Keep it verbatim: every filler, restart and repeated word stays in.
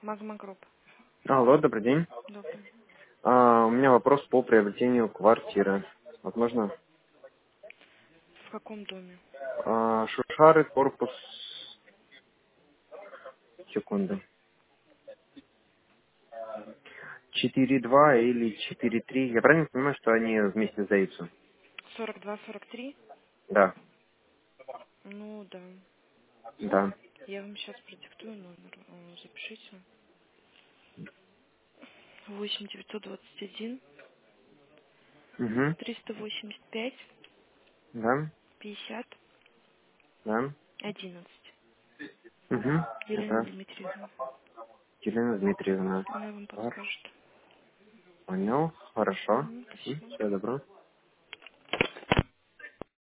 Магма Групп. Алло, добрый день. Добрый. А, у меня вопрос по приобретению квартиры. Возможно, В каком доме? а, Шушары, корпус, секунду, четыре два или четыре три. Я правильно понимаю, что они вместе сдаются? сорок два сорок три? Да, Ну, да. да. Я вам сейчас продиктую номер. Э, Запишите. восемь девятьсот двадцать один Угу, триста восемьдесят пять да, пятьдесят да. одиннадцать. Угу. Елена Это Дмитриевна. Елена Дмитриевна. Она вам Хорошо. подскажет. Понял, хорошо. Мгм, спасибо. Всего доброго.